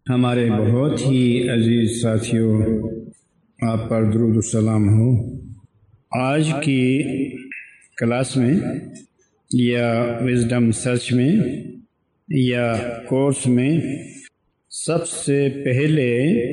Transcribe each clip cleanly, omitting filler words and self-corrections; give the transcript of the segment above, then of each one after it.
ہمارے بہت ہی عزیز ساتھیوں، آپ پر درود و سلام ہو۔ آج کی کلاس میں یا وزڈم سرچ میں یا کورس میں سب سے پہلے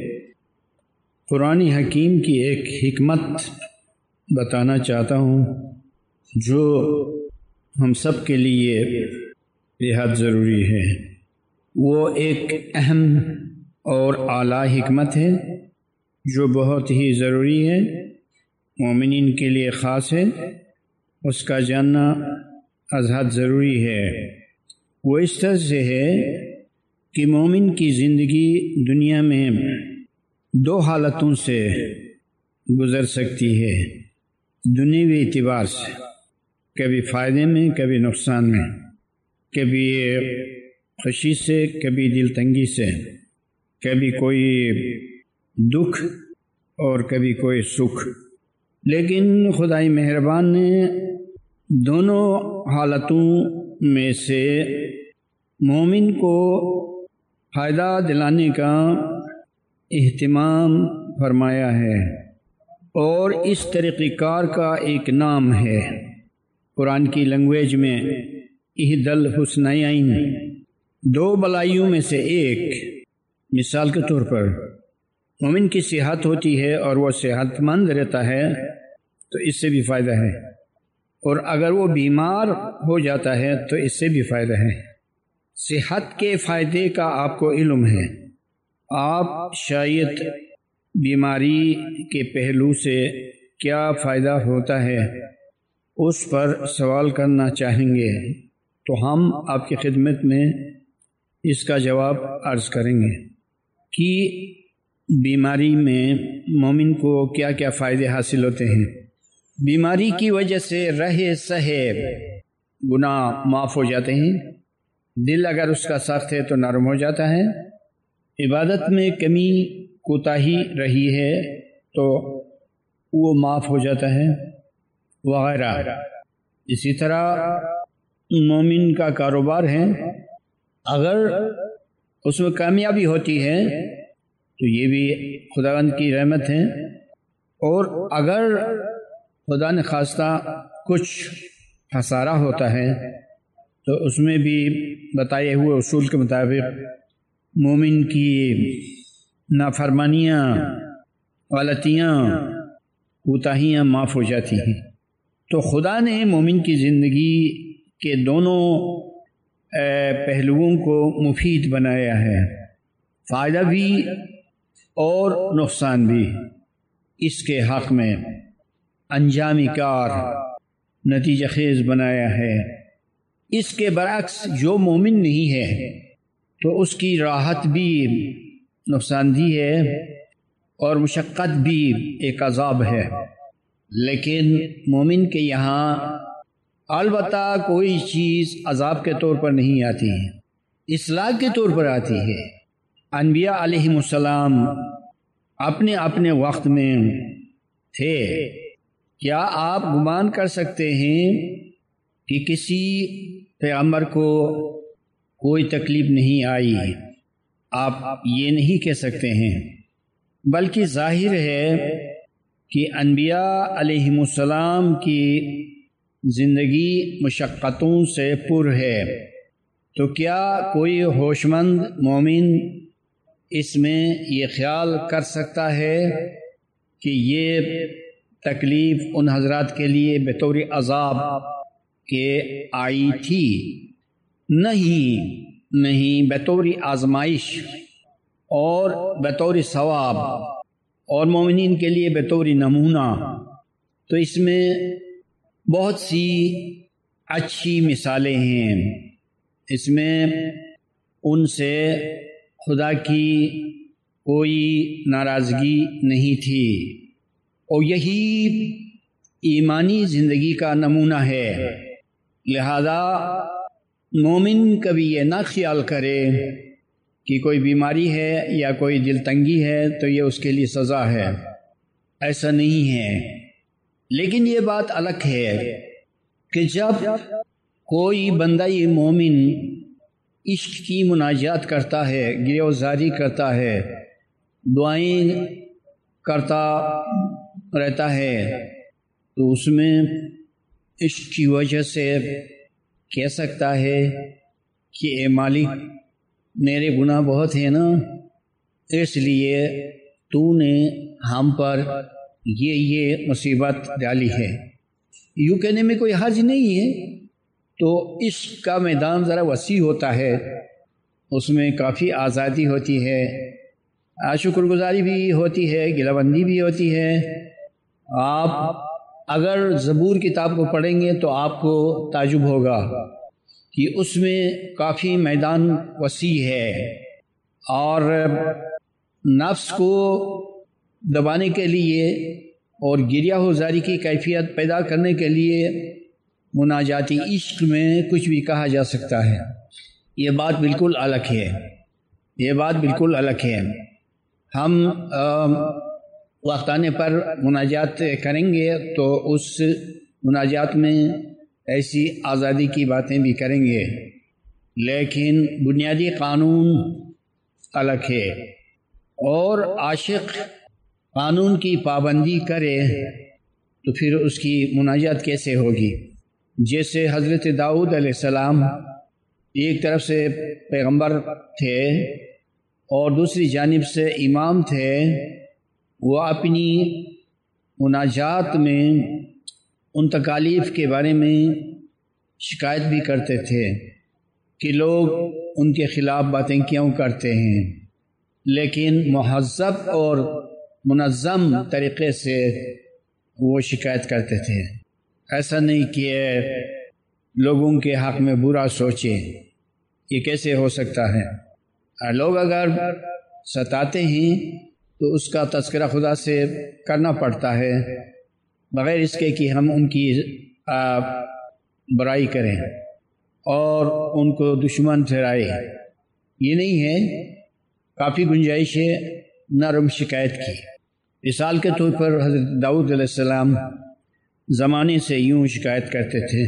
قرآن حکیم کی ایک حکمت بتانا چاہتا ہوں جو ہم سب کے لیے بہت ضروری ہے۔ وہ ایک اہم اور اعلیٰ حکمت ہے جو بہت ہی ضروری ہے، مومنین کے لیے خاص ہے، اس کا جاننا از حد ضروری ہے۔ وہ اس طرح سے ہے کہ مومن کی زندگی دنیا میں دو حالتوں سے گزر سکتی ہے دنیوی اعتبار سے، کبھی فائدے میں کبھی نقصان میں، کبھی خوشی سے کبھی دل تنگی سے، کبھی کوئی دکھ اور کبھی کوئی سکھ۔ لیکن خدائی مہربان نے دونوں حالتوں میں سے مومن کو فائدہ دلانے کا اہتمام فرمایا ہے، اور اس طریقہ کار کا ایک نام ہے قرآن کی لینگویج میں احد الحسنیین، دو بلائیوں میں سے ایک۔ مثال کے طور پر مومن کی صحت ہوتی ہے اور وہ صحت مند رہتا ہے تو اس سے بھی فائدہ ہے، اور اگر وہ بیمار ہو جاتا ہے تو اس سے بھی فائدہ ہے۔ صحت کے فائدے کا آپ کو علم ہے، آپ شاید بیماری کے پہلو سے کیا فائدہ ہوتا ہے اس پر سوال کرنا چاہیں گے، تو ہم آپ کی خدمت میں اس کا جواب عرض کریں گے کہ بیماری میں مومن کو کیا کیا فائدے حاصل ہوتے ہیں۔ بیماری کی وجہ سے رہے سہے گناہ معاف ہو جاتے ہیں، دل اگر اس کا سخت ہے تو نرم ہو جاتا ہے، عبادت میں کمی کوتاہی رہی ہے تو وہ معاف ہو جاتا ہے وغیرہ۔ اسی طرح مومن کا کاروبار ہے، اگر اس میں کامیابی ہوتی ہے تو یہ بھی خداوند کی رحمت ہے، اور اگر خدا نے خواستہ کچھ خسارہ ہوتا ہے تو اس میں بھی بتائے ہوئے اصول کے مطابق مومن کی نافرمانیاں، غلطیاں، کوتاہیاں معاف ہو جاتی ہیں۔ تو خدا نے مومن کی زندگی کے دونوں پہلوؤں کو مفید بنایا ہے، فائدہ بھی اور نقصان بھی، اس کے حق میں انجام کار، نتیجہ خیز بنایا ہے۔ اس کے برعکس جو مومن نہیں ہے تو اس کی راحت بھی نقصان دہ ہے اور مشقت بھی ایک عذاب ہے۔ لیکن مومن کے یہاں البتہ کوئی چیز عذاب کے طور پر نہیں آتی ہے، اصلاح کے طور پر آتی ہے۔ انبیاء علیہم السلام اپنے اپنے وقت میں تھے، کیا آپ گمان کر سکتے ہیں کہ کسی پیغمبر کو کوئی تکلیف نہیں آئی؟ آپ یہ نہیں کہہ سکتے ہیں، بلکہ ظاہر ہے کہ انبیاء علیہم السلام کی زندگی مشقتوں سے پر ہے، تو کیا کوئی ہوش مند مومن اس میں یہ خیال کر سکتا ہے کہ یہ تکلیف ان حضرات کے لیے بطور عذاب کے آئی تھی؟ نہیں، بطور آزمائش اور بطور ثواب، اور مومنین کے لیے بطور نمونہ۔ تو اس میں بہت سی اچھی مثالیں ہیں، اس میں ان سے خدا کی کوئی ناراضگی نہیں تھی، اور یہی ایمانی زندگی کا نمونہ ہے۔ لہذا مومن کبھی یہ نہ خیال کرے کہ کوئی بیماری ہے یا کوئی دل تنگی ہے تو یہ اس کے لیے سزا ہے، ایسا نہیں ہے۔ لیکن یہ بات الگ ہے کہ جب کوئی بندہ مومن عشق کی مناجات کرتا ہے، گریوزاری کرتا ہے، دعائیں کرتا رہتا ہے، تو اس میں عشق کی وجہ سے کہہ سکتا ہے کہ اے مالک میرے گناہ بہت ہیں نا، اس لیے تو نے ہم پر یہ مصیبت ڈالی ہے۔ یوں کہنے میں کوئی حرج نہیں ہے، تو عشق کا میدان ذرا وسیع ہوتا ہے، اس میں کافی آزادی ہوتی ہے، شکر گزاری بھی ہوتی ہے، گلہ بندی بھی ہوتی ہے۔ آپ اگر زبور کتاب کو پڑھیں گے تو آپ کو تعجب ہوگا کہ اس میں کافی میدان وسیع ہے، اور نفس کو دبانے کے لیے اور گریہ ہوزاری کی کیفیت پیدا کرنے کے لیے مناجاتی عشق میں کچھ بھی کہا جا سکتا ہے۔ یہ بات بالکل الگ ہے، یہ بات بالکل الگ ہے۔ ہم وقت آنے پر مناجات کریں گے تو اس مناجات میں ایسی آزادی کی باتیں بھی کریں گے، لیکن بنیادی قانون الگ ہے، اور عاشق قانون کی پابندی کرے تو پھر اس کی مناجات کیسے ہوگی؟ جیسے حضرت داؤد علیہ السلام ایک طرف سے پیغمبر تھے اور دوسری جانب سے امام تھے، وہ اپنی مناجات میں ان تکالیف کے بارے میں شکایت بھی کرتے تھے کہ لوگ ان کے خلاف باتیں کیوں کرتے ہیں، لیکن مہذب اور منظم طریقے سے وہ شکایت کرتے تھے۔ ایسا نہیں کہ لوگوں کے حق میں برا سوچے، یہ کیسے ہو سکتا ہے؟ لوگ اگر ستاتے ہیں تو اس کا تذکرہ خدا سے کرنا پڑتا ہے، بغیر اس کے کہ ہم ان کی برائی کریں اور ان کو دشمن ٹھہرائے۔ یہ نہیں ہے، کافی گنجائش ہے نرم شکایت کی۔ مثال کے طور پر حضرت داؤد علیہ السلام زمانے سے یوں شکایت کرتے تھے،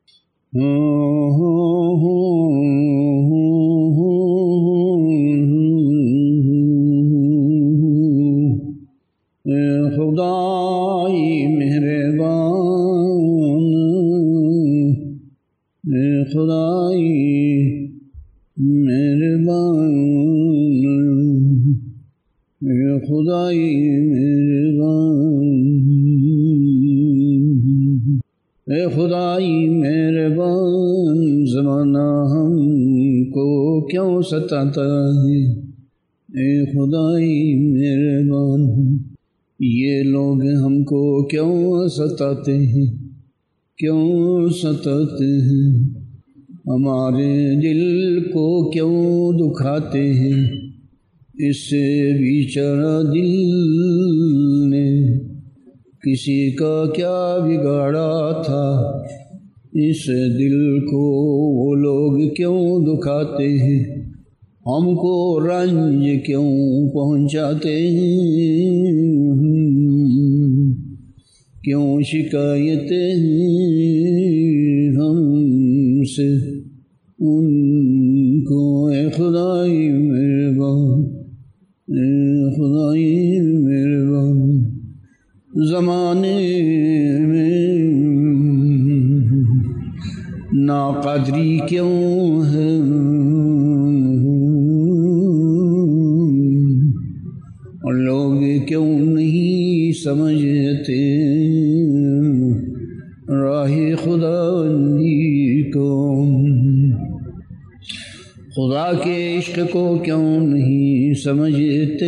خدائی مہربان، خدائی مہربان، خدائی مہربان، اے خدائی مہربان، زمانہ ہم کو کیوں ستاتا ہے، اے خدائی مہربان، یہ لوگ ہم کو کیوں ستاتے ہیں، کیوں ستاتے ہیں، ہمارے دل کو کیوں دکھاتے ہیں، اس سے بیچارہ دل نے کسی کا کیا بگاڑا تھا، اس دل کو وہ لوگ کیوں دکھاتے ہیں، ہم کو رنج کیوں پہنچاتے ہیں، کیوں شکایتیں ہم سے ان کو، اے خدائی مہربان، اے خدائی مہربان، زمانے میں ناقدری کیوں ہے، اور لوگ کیوں نہیں سمجھتے راہ خداوندی کو، خدا کے عشق کو کیوں نہیں سمجھتے،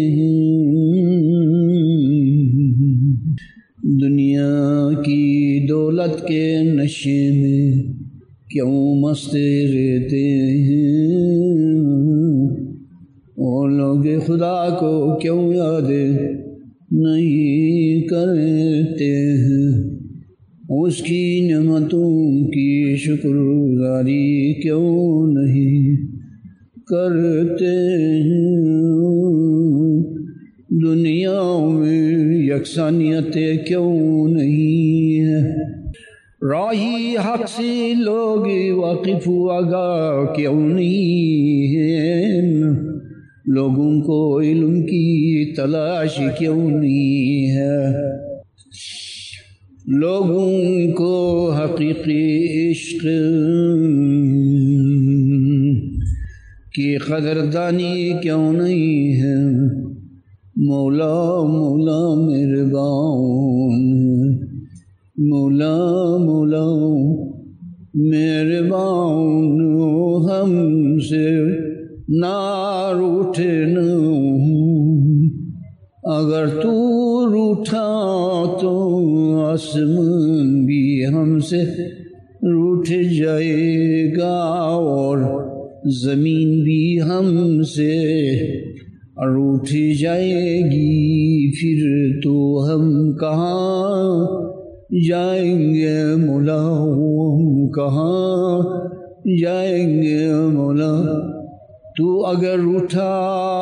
دنیا کی دولت کے نشے میں کیوں مست رہتے ہیں، وہ لوگ خدا کو کیوں یاد نہیں کرتے ہیں، اس کی نعمتوں کی شکر گزاری کیوں نہیں کرتے ہیں، دنیا میں یکسانیت کیوں نہیں ہے، راہی حق سے لوگ واقف آگاہ کیوں نہیں ہیں، لوگوں کو علم کی تلاش کیوں نہیں ہے، لوگوں کو حقیقی عشق کی قدردانی کیوں نہیں ہے۔ مولا مولا مہربان، مولا مولا مہربان، ہم سے نہ روٹھنا، اگر تو روٹھا تو آسمان بھی ہم سے روٹھ جائے گا، اور زمین بھی ہم سے روٹھ جائے گی، پھر تو ہم کہاں جائیں گے مولا، ہم کہاں جائیں گے مولا۔ تو اگر روٹھا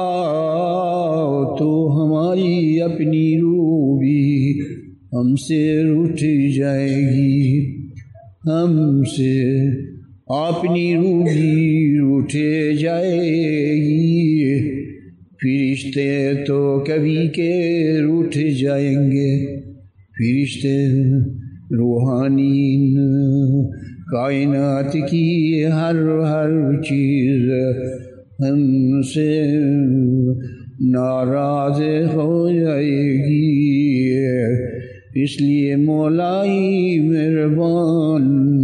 تو ہماری اپنی روح بھی ہم سے روٹھ جائے گی، ہم سے اپنی روح بھی روٹھ جائے گی، فرشتے تو کبھی کے روٹھ جائیں گے، فرشتے روحانین کائنات کی ہر چیز ہم سے ناراض ہو جائے گی، اس لیے مولائی مہربان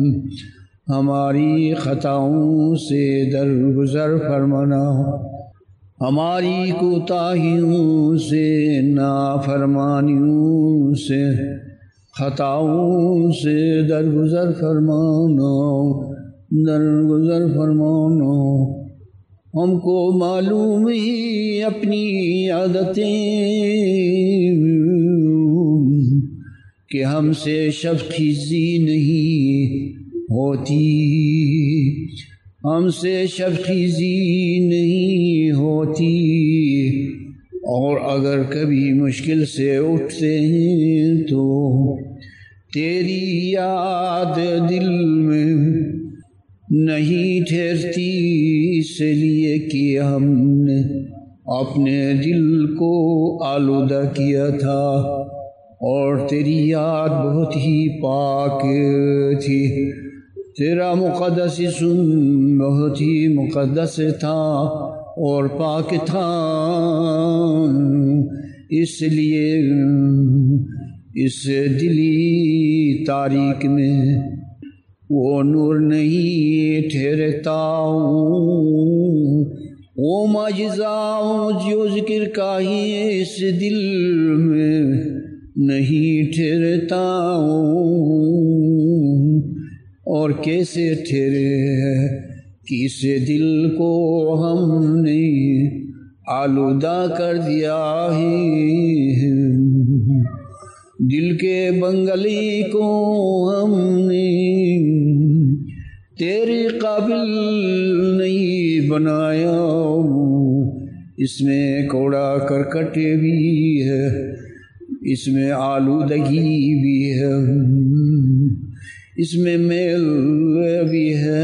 ہماری خطاؤں سے درگزر فرمانا، ہماری کوتاہیوں سے، نافرمانیوں سے، خطاؤں سے درگزر فرمانا، درگزر فرمانا۔ ہم کو معلوم ہی اپنی عادتیں کہ ہم سے شفقیزی نہیں ہوتی، ہم سے شفقیزی نہیں ہوتی، اور اگر کبھی مشکل سے اٹھتے ہیں تو تیری یاد دل میں نہیں ٹھہرتی، اس لیے کہ ہم نے اپنے دل کو آلودہ کیا تھا، اور تیری یاد بہت ہی پاک تھی، تیرا مقدس اسم بہت ہی مقدس تھا اور پاک تھا، اس لیے اس دلی تاریک میں وہ نور نہیں ٹھہرتا، وہ معجزہ جو ذکر کا ہی اس دل میں نہیں ٹھہرتا، اور کیسے ٹھہرے کہ اس دل کو ہم نے آلودہ کر دیا ہے، دل کے بنگلی کو ہم نے تیرے قابل نہیں بنایا، اس میں کوڑا کرکٹ بھی ہے، اس میں آلودگی بھی ہے، اس میں میل بھی ہے،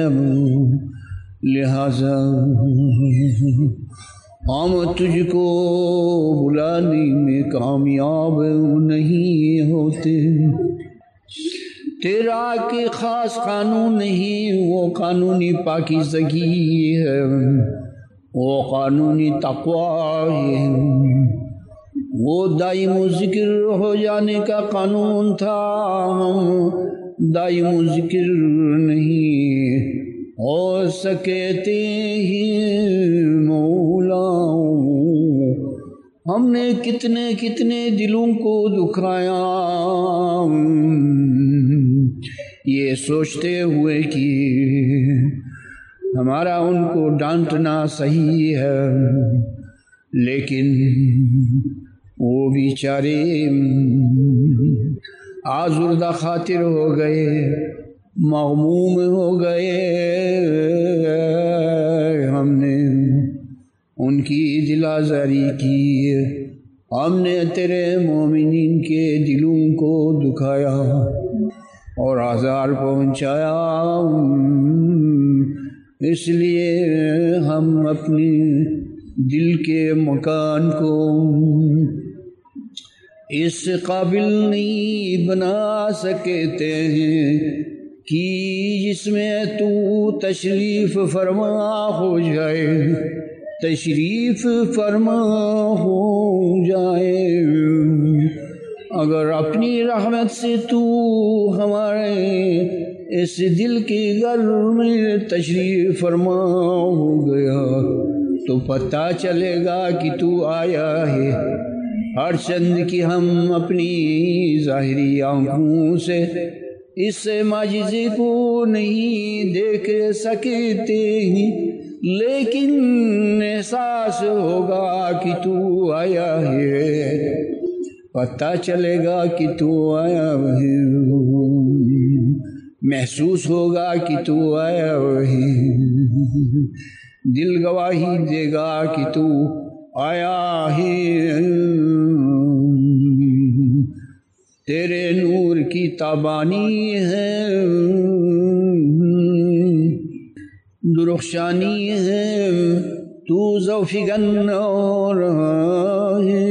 لہذا ہم تجھ کو بلانے میں کامیاب نہیں ہوتے، تیرا کہ خاص قانون نہیں، وہ قانونی پاکیزگی ہے، وہ قانونی تقوی ہے، وہ دائم ذکر ہو جانے کا قانون تھا، ہم دائم ذکر نہیں ہو سکتے ہی مولا، ہم نے کتنے دلوں کو دکھایا یہ سوچتے ہوئے کہ ہمارا ان کو ڈانٹنا صحیح ہے، لیکن وہ بیچارے آزردہ خاطر ہو گئے، مغموم ہو گئے، ہم نے ان کی دل آزاری کی، ہم نے تیرے مومنین کے دلوں کو دکھایا، اور آزار پہنچایا، اس لیے ہم اپنی دل کے مکان کو اس قابل نہیں بنا سکتے ہیں کہ جس میں تو تشریف فرما ہو جائے، تشریف فرما ہو جائے۔ اگر اپنی رحمت سے تو ہمارے اس دل کے گھر میں تشریف فرما ہو گیا تو پتہ چلے گا کہ تو آیا ہے، ہر چند کہ ہم اپنی ظاہری آنکھوں سے اس معجزے کو نہیں دیکھ سکتے ہیں، لیکن احساس ہوگا کہ تو آیا ہے، پتہ چلے گا کہ تو آیا ہے، محسوس ہوگا کہ تو آیا ہے، دل گواہی دے گا کہ تو آیا ہے۔ تیرے نور کی تابانی ہے، درخشانی ہے، تو ذوفگن اور ہے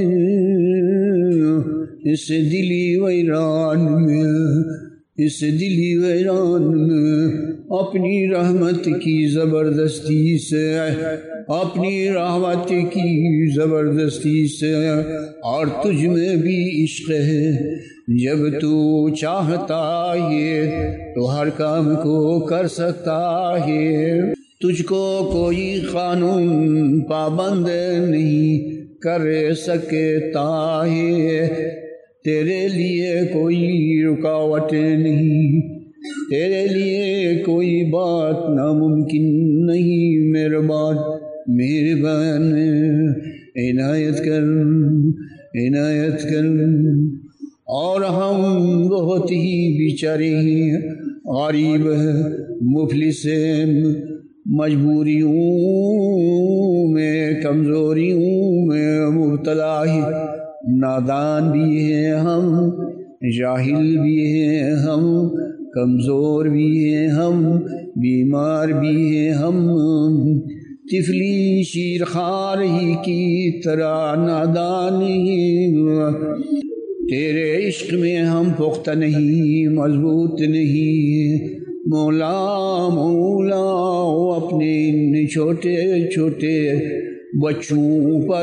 اس دلی ویران میں، اس دلی ویران میں اپنی رحمت کی زبردستی سے، اپنی رحمت کی زبردستی سے، اور تجھ میں بھی عشق ہے، جب تو چاہتا ہے تو ہر کام کو کر سکتا ہے، تجھ کو کوئی قانون پابند نہیں کر سکتا ہے، تیرے لیے کوئی رکاوٹ نہیں، تیرے لیے کوئی بات ناممکن نہیں، مہربان مہربان عنایت کر، عنایت کر۔ اور ہم بہت ہی بیچارے ہیں، غریب ہیں، مفلس ہیں، مجبوریوں میں، کمزوریوں میں مبتلا ہیں، نادان بھی ہیں ہم، جاہل بھی ہیں ہم، کمزور بھی ہیں ہم، بیمار بھی ہیں ہم، طفلی شیرخوار ہی کی طرح نادان ہیں، تیرے عشق میں ہم پختہ نہیں، مضبوط نہیں، مولا مولا اپنے ان چھوٹے چھوٹے بچوں پر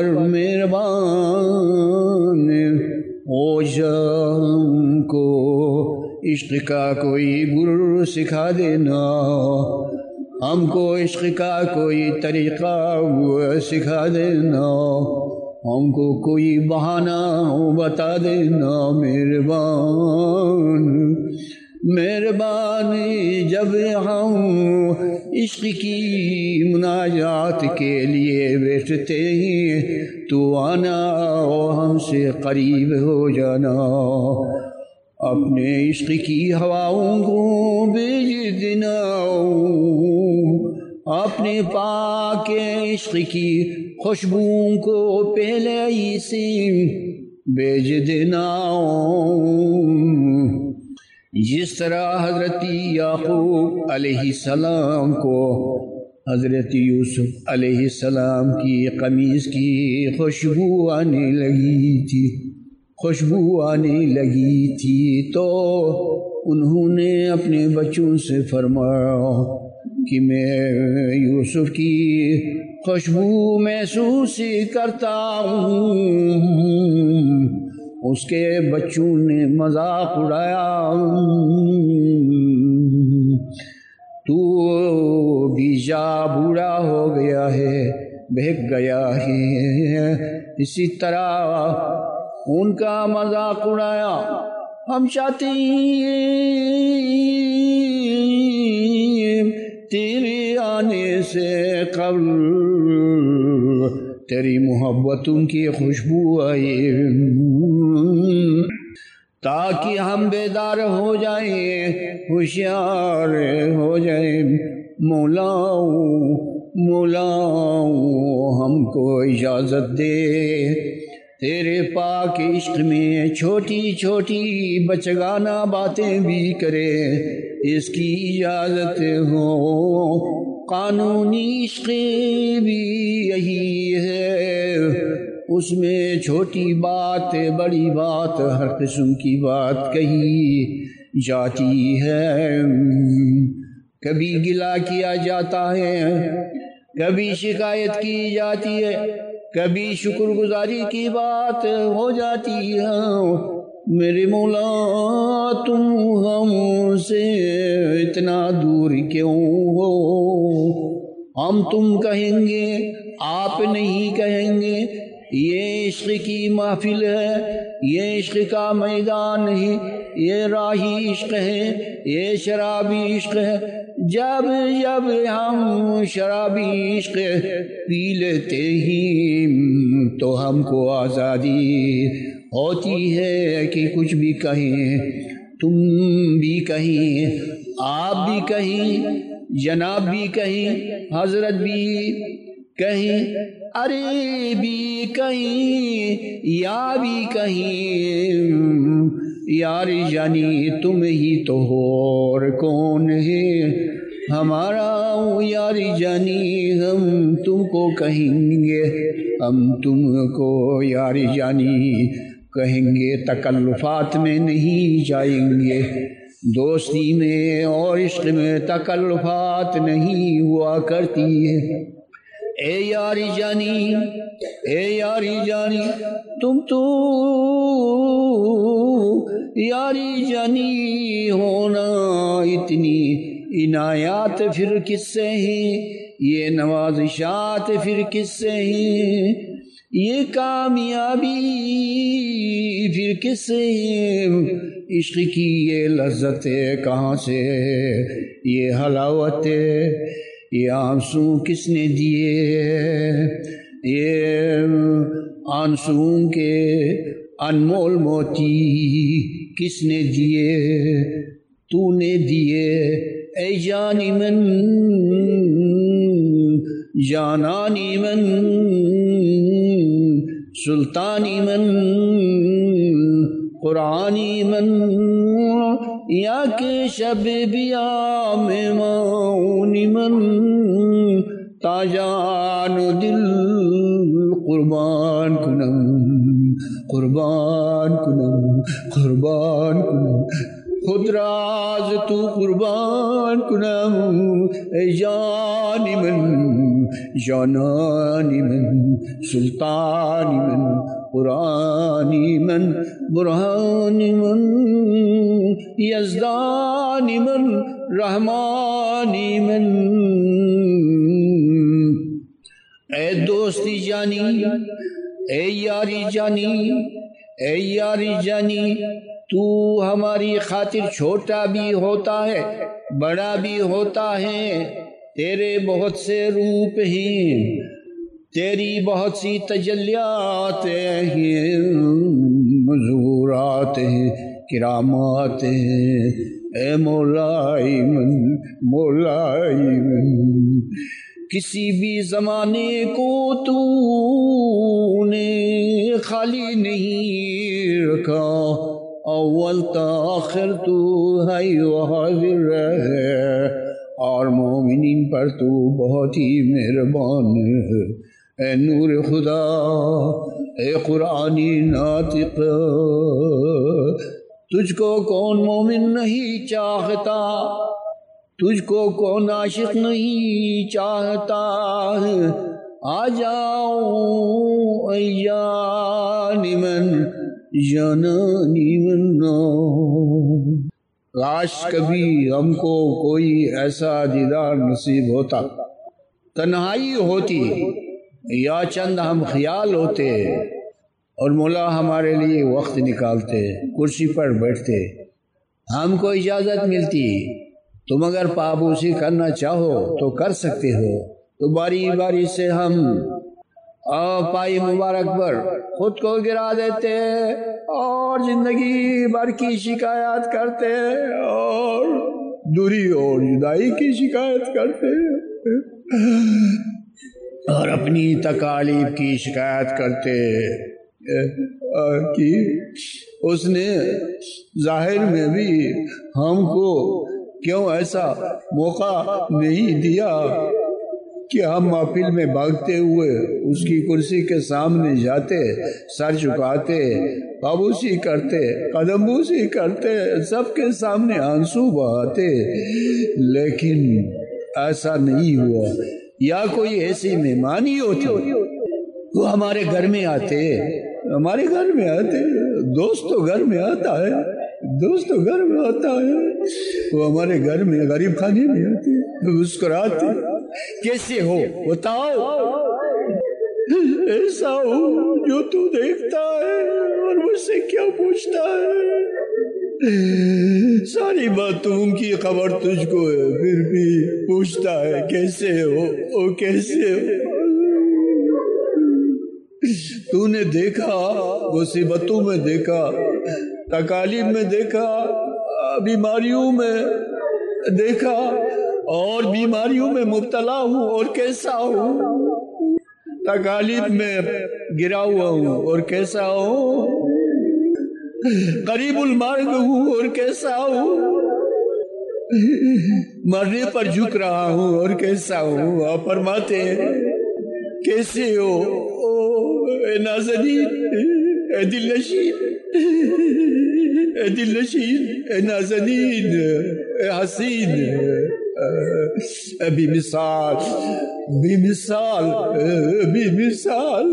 مہربان ہو جا، ہم کو عشق کا کوئی گر سکھا دینا، ہم کو عشق کا کوئی طریقہ سکھا دینا، ہم کو کوئی بہانہ بتا دینا، مہربان مہربانی۔ جب ہم عشق کی مناجات کے لیے بیٹھتے ہیں تو آنا اور ہم سے قریب ہو جانا، اپنے عشق کی ہواؤں کو بھیج دینا، اپنے پاک عشق کی خوشبوؤں کو پہلے ہی سے بھیج دینا، جس طرح حضرت یعقوب علیہ السلام کو حضرت یوسف علیہ السلام کی قمیص کی خوشبو آنے لگی تھی، خوشبو آنے لگی تھی، تو انہوں نے اپنے بچوں سے فرمایا کہ میں یوسف کی خوشبو محسوس کرتا ہوں۔ اس کے بچوں نے مذاق اڑایا، تو بھی جا بوڑھا ہو گیا ہے، بہک گیا ہے، اسی طرح ان کا مذاق اڑایا۔ ہم چاہتے ہیں تیرے آنے سے قبل تیری محبتوں کی خوشبو آئے، تاکہ ہم بیدار ہو جائیں، ہوشیار ہو جائیں۔ مولا مولا ہم کو اجازت دے تیرے پاک عشق میں چھوٹی چھوٹی بچگانہ باتیں بھی کرے اس کی اجازت ہو۔ قانونی عشق بھی یہی ہے، اس میں چھوٹی بات بڑی بات ہر قسم کی بات کہی جاتی ہے۔ کبھی گلہ کیا جاتا ہے، کبھی شکایت کی جاتی ہے، کبھی شکر گزاری کی بات ہو جاتی ہے۔ میرے مولا تم ہم سے اتنا دور کیوں ہو؟ ہم تم کہیں گے آپ نہیں کہیں گے۔ یہ عشق کی محفل ہے، یہ عشق کا میدان ہے، یہ راہی عشق ہے، یہ شرابی عشق ہے۔ جب جب ہم شرابی عشق پی لیتے ہی تو ہم کو آزادی ہوتی ہے کہ کچھ بھی کہیں، تم بھی کہیں، آپ بھی کہیں، جناب بھی کہیں، حضرت بھی کہیں، ارے بھی کہیں، یا بھی کہیں۔ یار جانی تم ہی تو ہو اور کون ہے ہمارا یار جانی؟ ہم تم کو کہیں گے، ہم تم کو یار جانی کہیں گے، تکلفات میں نہیں جائیں گے۔ دوستی میں اور عشق میں تکلفات نہیں ہوا کرتی ہے۔ اے یاری جانی، اے یاری جانی، تم تو یاری جانی ہونا، اتنی عنایات پھر کس سے ہیں؟ یہ نوازشات پھر کس سے ہیں؟ یہ کامیابی پھر کس سے ہیں؟ عشق کی یہ لذت کہاں سے؟ یہ حلاوت یہ آنسو کس نے دیے؟ یہ آنسو کے انمول موتی کس نے دیے؟ تو نے دیے اے جانی من، جانانی من، سلطانی من، قرآنی من، یا کہ شب بیام مونی من، تاجان دل قربان کنم، قربان کنم، قربان کنم، خود راز تو قربان کنم، اے جانی من، جانانی من، سلطانی من، قرآنی من، برہانی من، یزدانی من، رحمانی من۔ اے دوستی جانی، اے یاری جانی، اے یاری جانی، تو ہماری خاطر چھوٹا بھی ہوتا ہے، بڑا بھی ہوتا ہے۔ تیرے بہت سے روپ ہیں، تیری بہت سی تجلیات ہیں، مظہورات ہیں، کرامات ہیں۔ اے مولائی من، مولائی من، کسی بھی زمانے کو تو نے خالی نہیں رکھا، اول تا آخر تو ہے و حاضر ہے، اور مومنین پر تو بہت ہی مہربان ہے۔ اے نور خدا، اے قرآنی ناطق، تجھ کو کون مومن نہیں چاہتا، تجھ کو کون عاشق نہیں چاہتا۔ آ جاؤ اے جانی من، جانانی من۔ کاش کبھی ہم کو کوئی ایسا دیدار نصیب ہوتا، تنہائی ہوتی یا چند ہم خیال ہوتے اور مولا ہمارے لیے وقت نکالتے، کرسی پر بیٹھتے، ہم کو اجازت ملتی، تم اگر پابوسی کرنا چاہو تو کر سکتے ہو، تو باری باری سے ہم پائی مبارک پر خود کو گرا دیتے اور زندگی بھر کی شکایت کرتے اور دوری اور جدائی کی شکایت کرتے اور اپنی تکالیف کی شکایت کرتے کی اس نے ظاہر میں بھی ہم کو کیوں ایسا موقع نہیں دیا کہ ہم محفل میں بھاگتے ہوئے اس کی کرسی کے سامنے جاتے، سر جھکاتے، پابوسی کرتے، قدم بوسی کرتے، سب کے سامنے آنسو بہاتے، لیکن ایسا نہیں ہوا۔ یا کوئی ایسی مہمانی ہوتی، وہ ہمارے گھر میں آتے، ہمارے گھر میں آتے، دوست تو گھر میں آتا ہے، دوست تو گھر میں آتا ہے، وہ ہمارے گھر میں غریب خانے میں آتے، مسکراتے، کیسے ہو بتاؤ، ایسا ہو جو تو دیکھتا ہے اور مجھ سے کیا پوچھتا ہے، ساری باتوں کی خبر تجھ کو ہے، پھر بھی پوچھتا ہے کیسے ہو، او کیسے ہو۔ تو نے دیکھا، مصیبتوں میں دیکھا، تکالیف میں دیکھا، بیماریوں میں دیکھا، اور بیماریوں میں مبتلا ہوں اور کیسا ہوں، تکالیف میں گرا ہوا ہوں اور کیسا ہوں، قریب المرگ ہوں اور کیسا ہوں، مرنے پر جھک رہا ہوں اور کیسا ہوں۔ آپ فرماتے ہیں کیسے ہو اے نازنین، اے دل نشین، اے دل نشین، اے نازنین، اے حسین، بے مثال، بے مثال، بے مثال،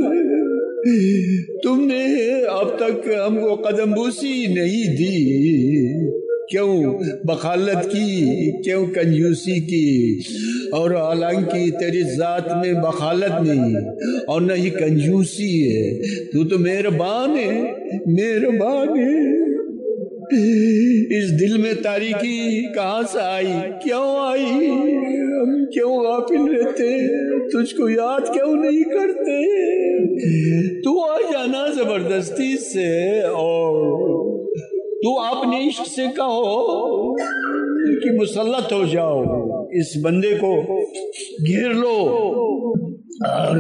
تم نے اب تک ہم کو قدم بوسی نہیں دی، کیوں بخالت کی، کیوں کنجوسی کی، اور حالانکہ تیری ذات میں بخالت نہیں اور نہ ہی کنجوسی ہے، تو مہربان ہے، مہربان ہے۔ اس دل میں تاریکی کہاں سے آئی، کیوں آئی، ہم کیوں غافل رہتے، تجھ کو یاد کیوں نہیں کرتے، تو آ جانا زبردستی سے اور تو اپنے عشق سے کہو کہ مسلط ہو جاؤ، اس بندے کو گھیر لو، اور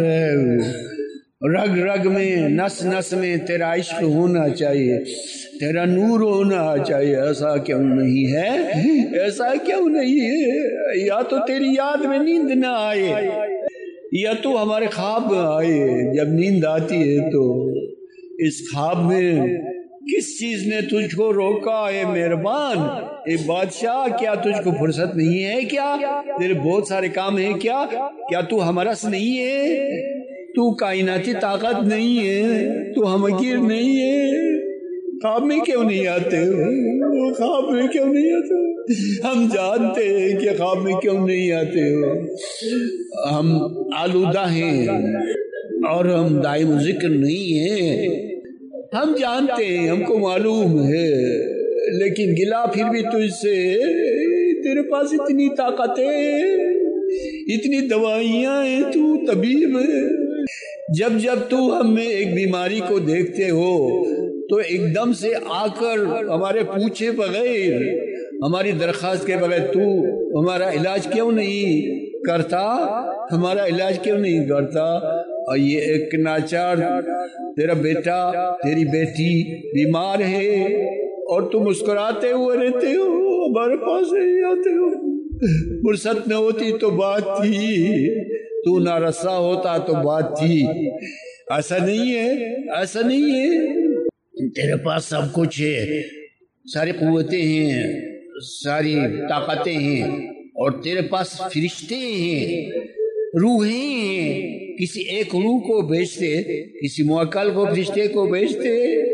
رگ رگ میں، نس نس میں تیرا عشق ہونا چاہیے، تیرا نور ہونا چاہیے۔ ایسا کیوں نہیں ہے، ایسا کیوں نہیں ہے؟ یا تو تیری یاد میں نیند نہ آئے، یا تو ہمارے خواب میں آئے، جب نیند آتی ہے تو اس خواب میں کس چیز نے تجھ کو روکا ہے مہربان، اے بادشاہ، کیا تجھ کو فرصت نہیں ہے کیا، تیرے بہت سارے کام ہیں کیا تو ہمارا نہیں ہے، تو کائناتی طاقت نہیں ہے، تو ہم حقیر نہیں ہے، خواب میں کیوں نہیں آتے ہو، خواب میں کیوں نہیں آتے ہو، ہم جانتے ہیں کہ خواب میں کیوں نہیں آتے ہو، ہم آلودہ ہیں اور ہم دائم ذکر نہیں ہیں، ہم جانتے ہیں، ہم کو معلوم ہے، لیکن گلا پھر بھی تجھ سے، تیرے پاس اتنی طاقتیں، اتنی دوائیاں ہیں، تو طبیب ہے، جب جب تو ہم میں ایک بیماری کو دیکھتے ہو تو ایک دم سے آ کر ہمارے پوچھے بغیر، ہماری درخواست کے بغیر تو ہمارا علاج کیوں نہیں کرتا، ہمارا علاج کیوں نہیں کرتا؟ اور یہ ایک ناچار تیرا بیٹا، تیری بیٹی بیمار ہے اور تم مسکراتے ہوئے رہتے ہو، ہمارے پاس نہیں آتے ہو، فرصت نہ ہوتی تو بات تھی، تو نہ رسا ہوتا تو بات تھی، ایسا نہیں ہے، ایسا نہیں ہے، تیرے پاس سب کچھ ہے، ساری قوتیں ہیں، ساری طاقتیں ہیں، اور تیرے پاس فرشتے ہیں، روحیں ہیں، کسی ایک روح کو بھیجتے، کسی موکل کو فرشتے کو بھیجتے،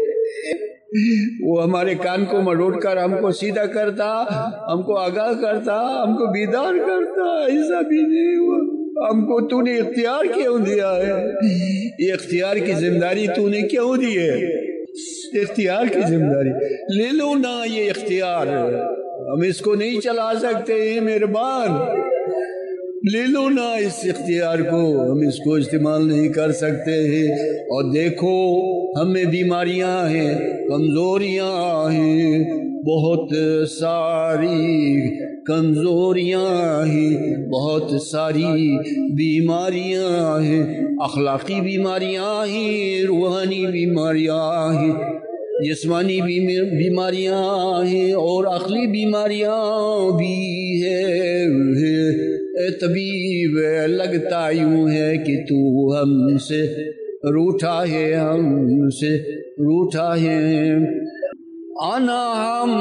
وہ ہمارے کان کو مروڑ کر ہم کو سیدھا کرتا، ہم کو آگاہ کرتا، ہم کو بیدار کرتا، ایسا بھی نہیں ہوا، ہم کو تو نے اختیار کیوں دیا ہے، یہ اختیار کی ذمہ داری تو نے کیوں دی ہے، اختیار کی ذمہ داری لے لو نا، یہ اختیار ہم اس کو نہیں چلا سکتے، مہربان لے لو نا اس اختیار کو، ہم اس کو استعمال نہیں کر سکتے ہیں، اور دیکھو ہمیں بیماریاں ہیں، کمزوریاں ہیں، بہت ساری کمزوریاں ہیں، بہت ساری بیماریاں ہیں، اخلاقی بیماریاں ہیں، روحانی بیماریاں ہیں، جسمانی بیماریاں ہیں اور عقلی بیماریاں بھی ہے۔ اے طبیب لگتا یوں ہے کہ تو ہم سے روٹھا ہے، ہم سے روٹھا ہے۔ آنا ہم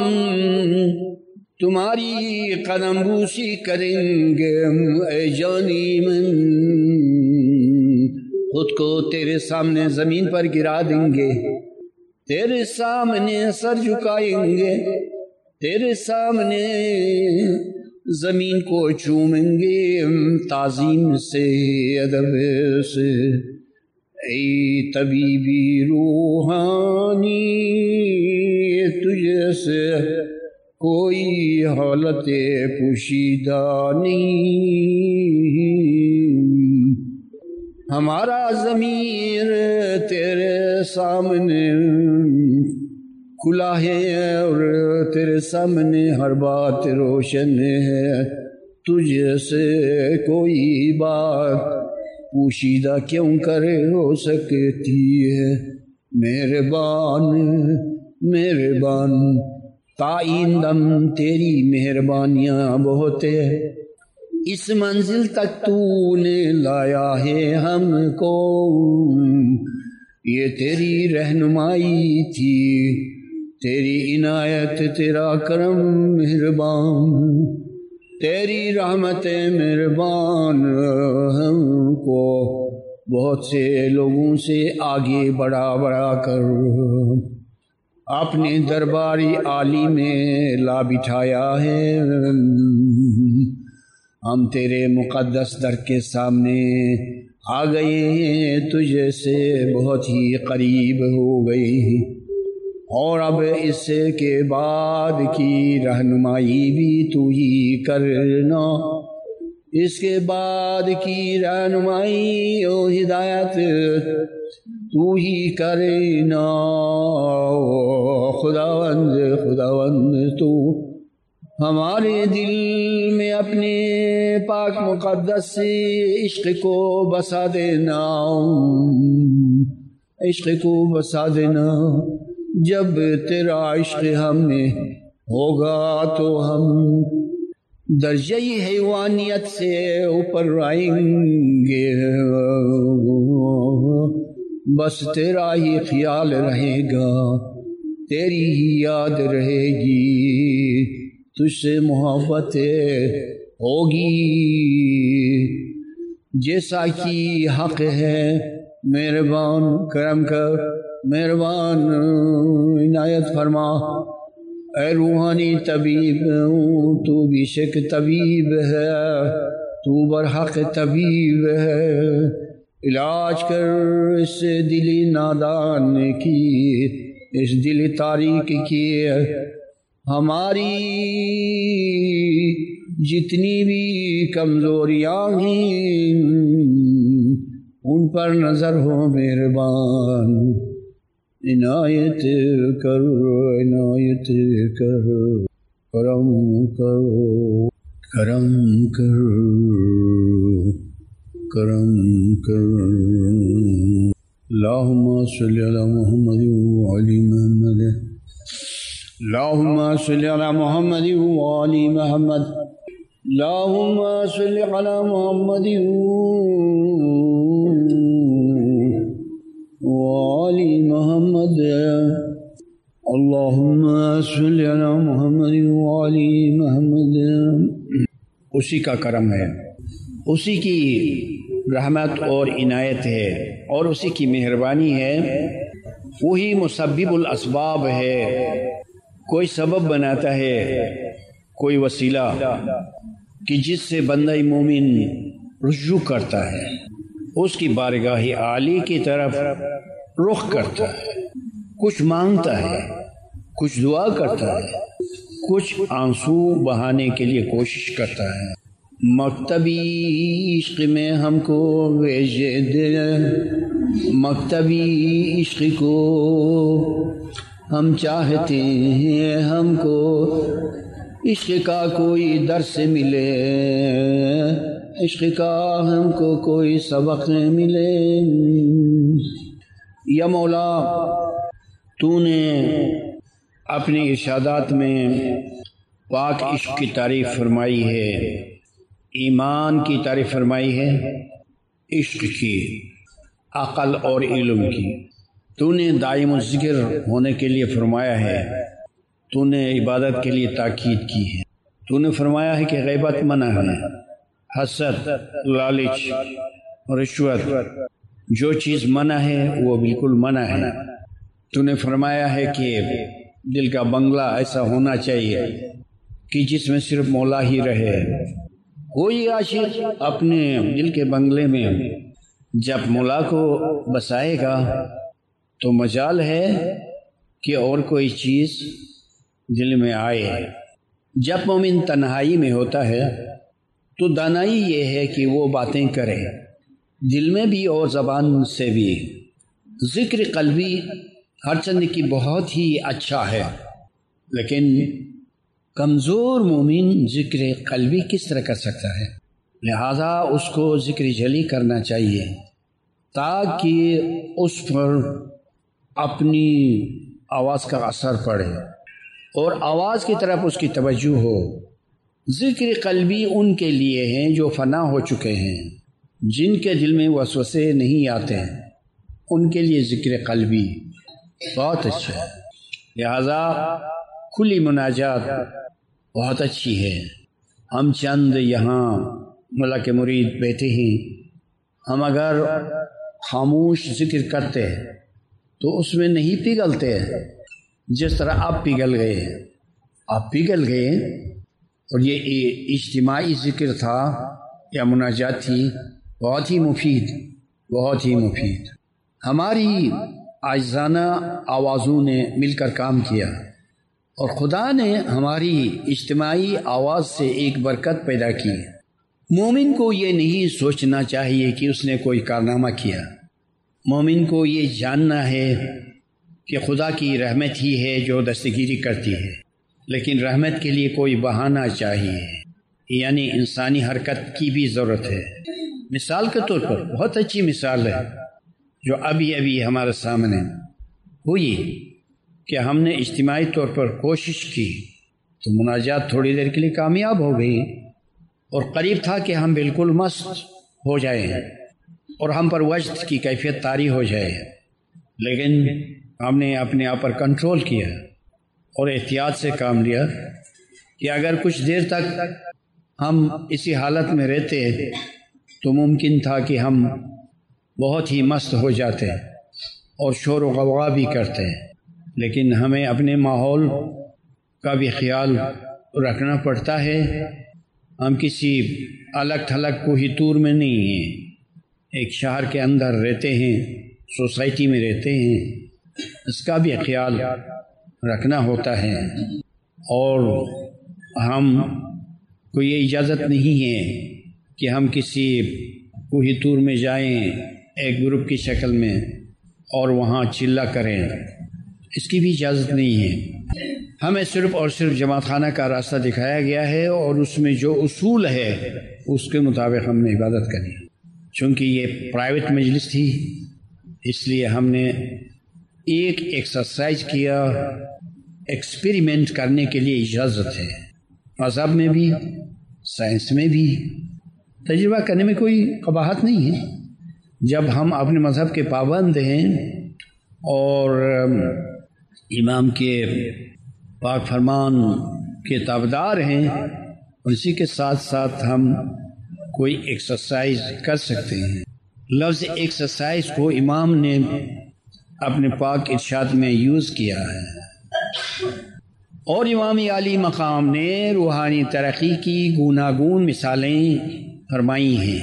تمہاری قدم بوسی کریں گے، اے جانی من خود کو تیرے سامنے زمین پر گرا دیں گے، تیرے سامنے سر جھکائیں گے، تیرے سامنے زمین کو چومیں گے تعظیم سے، ادب سے۔ اے طبیبی روحانی تجھ سے کوئی حالت پوشیدہ نہیں، ہمارا ضمیر تیرے سامنے کھلا ہے اور تیرے سامنے ہر بات روشن ہے، تجھ سے کوئی بات پوشیدہ کیوں کرے ہو سکتی ہے؟ مہربان مہربان تائندم تیری مہربانیاں بہت ہے، اس منزل تک تو نے لایا ہے ہم کو، یہ تیری رہنمائی تھی، تیری عنایت، تیرا کرم مہربان، تیری رحمت مہربان ہم کو بہت سے لوگوں سے آگے بڑھا کر اپنے درباری عالی میں لا بٹھایا ہے۔ ہم تیرے مقدس در کے سامنے آ گئے ہیں، تجھ سے بہت ہی قریب ہو گئے ہیں، اور اب اس کے بعد کی رہنمائی بھی تو ہی کرنا، اس کے بعد کی رہنمائی و ہدایت تو ہی کرنا۔ خداوند تو ہمارے دل میں اپنے پاک مقدس سے عشق کو بسا دینا، عشق کو بسا دینا۔ جب تیرا عشق ہم میں ہوگا تو ہم درجہ حیوانیت سے اوپر آئیں گے، بس تیرا ہی خیال رہے گا، تیری ہی یاد رہے گی، تجھ سے محبت ہوگی جیسا کہ حق ہے۔ مہربان کرم کر، مہربان عنایت فرما، اے روحانی طبیب تو بے شک طبیب ہے، تو برحق طبیب ہے، علاج کر اس دل نادان کی، اس دل تاریک کی، ہماری جتنی بھی کمزوریاں ہیں ان پر نظر ہو مہربان، عنایت کر، عنایت کر، کرم کر، کرم کر، کرم کر۔ اللہم صلی علی محمد وعلی محمد، اللہم صلی علی محمد وعلی محمد، اللہم صلی علی محمد وعلی محمد، اللہم صلی علی محمد وعلی محمد۔ اسی کا کرم ہے، اسی کی رحمت اور عنایت ہے، اور اسی کی مہربانی ہے، وہی مسبب الاسباب ہے، کوئی سبب بناتا ہے، کوئی وسیلہ کہ جس سے بندہ مومن رجوع کرتا ہے، اس کی بارگاہ عالی کی طرف رخ کرتا ہے، کچھ مانگتا ہے، کچھ دعا کرتا ہے، کچھ آنسو بہانے کے لیے کوشش کرتا ہے۔ مکتبی عشق میں ہم کو بھیج دے، مکتبی عشق کو ہم چاہتے ہیں ہم کو عشق کا کوئی درس ملے، عشق کا ہم کو کوئی سبق ملے۔ یا مولا تو نے اپنے ارشادات میں پاک عشق کی تعریف فرمائی ہے، ایمان کی تعریف فرمائی ہے، عشق کی، عقل اور علم کی۔ تو نے دائم الذکر ہونے کے لیے فرمایا ہے، تو نے عبادت کے لیے تاکید کی ہے، تو نے فرمایا ہے کہ غیبت منع ہے، حسد، لالچ، رشوت، جو چیز منع ہے وہ بالکل منع ہے۔ تو نے فرمایا ہے کہ دل کا بنگلہ ایسا ہونا چاہیے کہ جس میں صرف مولا ہی رہے۔ کوئی عاشق اپنے دل کے بنگلے میں جب مولا کو بسائے گا تو مجال ہے کہ اور کوئی چیز دل میں آئے۔ جب مومن تنہائی میں ہوتا ہے تو دانائی یہ ہے کہ وہ باتیں کرے، دل میں بھی اور زبان سے بھی۔ ذکر قلبی ہر چند کی بہت ہی اچھا ہے، لیکن کمزور مومن ذکر قلبی کس طرح کر سکتا ہے؟ لہذا اس کو ذکر جلی کرنا چاہیے تاکہ اس پر اپنی آواز کا اثر پڑے اور آواز کی طرف اس کی توجہ ہو۔ ذکر قلبی ان کے لیے ہیں جو فنا ہو چکے ہیں، جن کے دل میں وسوسے نہیں آتے ہیں، ان کے لیے ذکر قلبی بہت اچھا ہے۔ لہذا کھلی مناجات بہت اچھی ہے۔ ہم چند یہاں مولا کے مرید بیٹھے ہیں، ہم اگر خاموش ذکر کرتے ہیں تو اس میں نہیں پگھلتے ہیں جس طرح آپ پگھل گئے ہیں۔ آپ پگھل گئے اور یہ اجتماعی ذکر تھا یا مناجات تھی، بہت ہی مفید، بہت ہی مفید۔ ہماری عاجزانہ آوازوں نے مل کر کام کیا اور خدا نے ہماری اجتماعی آواز سے ایک برکت پیدا کی۔ مومن کو یہ نہیں سوچنا چاہیے کہ اس نے کوئی کارنامہ کیا، مومن کو یہ جاننا ہے کہ خدا کی رحمت ہی ہے جو دستگیری کرتی ہے، لیکن رحمت کے لیے کوئی بہانہ چاہیے، یعنی انسانی حرکت کی بھی ضرورت ہے۔ مثال کے طور پر بہت اچھی مثال ہے جو ابھی ہمارے سامنے ہوئی کہ ہم نے اجتماعی طور پر کوشش کی تو مناجات تھوڑی دیر کے لیے کامیاب ہو گئی اور قریب تھا کہ ہم بالکل مست ہو جائیں اور ہم پر وجد کی کیفیت طاری ہو جائے، لیکن ہم نے اپنے آپ پر کنٹرول کیا اور احتیاط سے کام لیا کہ اگر کچھ دیر تک ہم اسی حالت میں رہتے تو ممکن تھا کہ ہم بہت ہی مست ہو جاتے اور شور و غوغا بھی کرتے، لیکن ہمیں اپنے ماحول کا بھی خیال رکھنا پڑتا ہے۔ ہم کسی الگ تھلگ کوہی طور میں نہیں ہیں، ایک شہر کے اندر رہتے ہیں، سوسائٹی میں رہتے ہیں، اس کا بھی خیال رکھنا ہوتا ہے اور ہم کو یہ اجازت نہیں ہے کہ ہم کسی کوہی طور میں جائیں ایک گروپ کی شکل میں اور وہاں چلا کریں، اس کی بھی اجازت نہیں ہے۔ ہمیں صرف اور صرف جماعت خانہ کا راستہ دکھایا گیا ہے اور اس میں جو اصول ہے اس کے مطابق ہم نے عبادت کرنی۔ چونکہ یہ پرائیویٹ مجلس تھی اس لیے ہم نے ایک ایکسرسائز کیا، ایکسپیریمنٹ کرنے کے لیے اجازت ہے، مذہب میں بھی سائنس میں بھی تجربہ کرنے میں کوئی قباحت نہیں ہے۔ جب ہم اپنے مذہب کے پابند ہیں اور امام کے پاک فرمان کے تابعدار ہیں اور اسی کے ساتھ ساتھ ہم کوئی ایکسرسائز کر سکتے ہیں۔ لفظ ایکسرسائز کو امام نے اپنے پاک ارشاد میں یوز کیا ہے اور امام عالی مقام نے روحانی ترقی کی گوناگون مثالیں فرمائی ہیں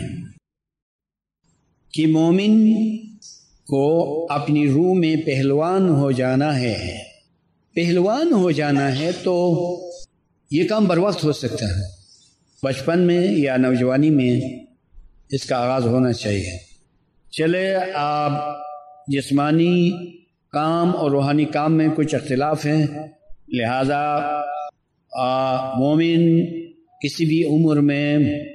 کہ مومن کو اپنی روح میں پہلوان ہو جانا ہے۔ پہلوان ہو جانا ہے تو یہ کام بر وقت ہو سکتا ہے، بچپن میں یا نوجوانی میں اس کا آغاز ہونا چاہیے۔ چلے آپ جسمانی کام اور روحانی کام میں کچھ اختلاف ہیں، لہذا مومن کسی بھی عمر میں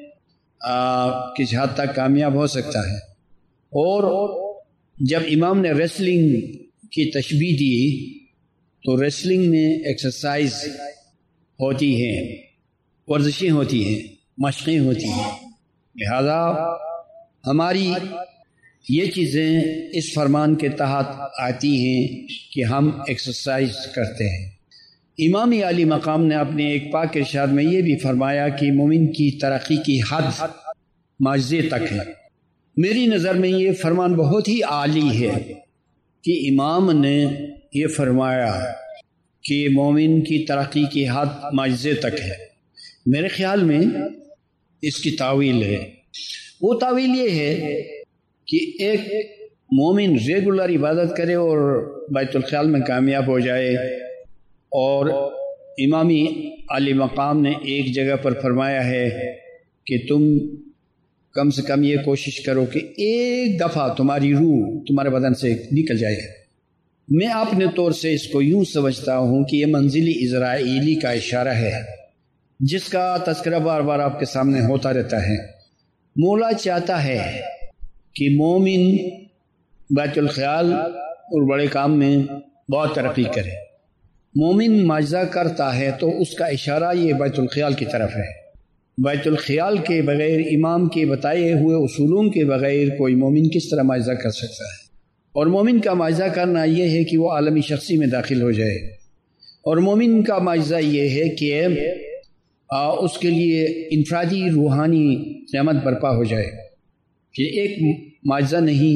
کسی حد تک کامیاب ہو سکتا ہے۔ اور جب امام نے ریسلنگ کی تشبیہ دی تو ریسلنگ میں ایکسرسائز ہوتی ہیں، ورزشیں ہوتی ہیں، مشقیں ہوتی ہیں، لہذا ہماری یہ چیزیں اس فرمان کے تحت آتی ہیں کہ ہم ایکسرسائز کرتے ہیں۔ امام عالی مقام نے اپنے ایک پاک ارشاد میں یہ بھی فرمایا کہ مومن کی ترقی کی حد معجزے تک ہے۔ میری نظر میں یہ فرمان بہت ہی عالی ہے کہ امام نے یہ فرمایا کہ مومن کی ترقی کی حد معجزے تک ہے۔ میرے خیال میں اس کی تاویل ہے، وہ تاویل یہ ہے کہ ایک مومن ریگولر عبادت کرے اور بیت الخیال میں کامیاب ہو جائے، اور امامی عالی مقام نے ایک جگہ پر فرمایا ہے کہ تم کم سے کم یہ کوشش کرو کہ ایک دفعہ تمہاری روح تمہارے بدن سے نکل جائے۔ میں اپنے طور سے اس کو یوں سمجھتا ہوں کہ یہ منزل اسرائیلی کا اشارہ ہے جس کا تذکرہ بار بار آپ کے سامنے ہوتا رہتا ہے۔ مولا چاہتا ہے کہ مومن بیت الخیال اور بڑے کام میں بہت ترقی کرے۔ مومن معجزہ کرتا ہے تو اس کا اشارہ یہ بیت الخیال کی طرف ہے۔ بیت الخیال کے بغیر، امام کے بتائے ہوئے اصولوں کے بغیر کوئی مومن کس طرح معجزہ کر سکتا ہے؟ اور مومن کا معجزہ کرنا یہ ہے کہ وہ عالمی شخصی میں داخل ہو جائے، اور مومن کا معجزہ یہ ہے کہ اس کے لیے انفرادی روحانی قیامت برپا ہو جائے، کہ ایک معجزہ نہیں،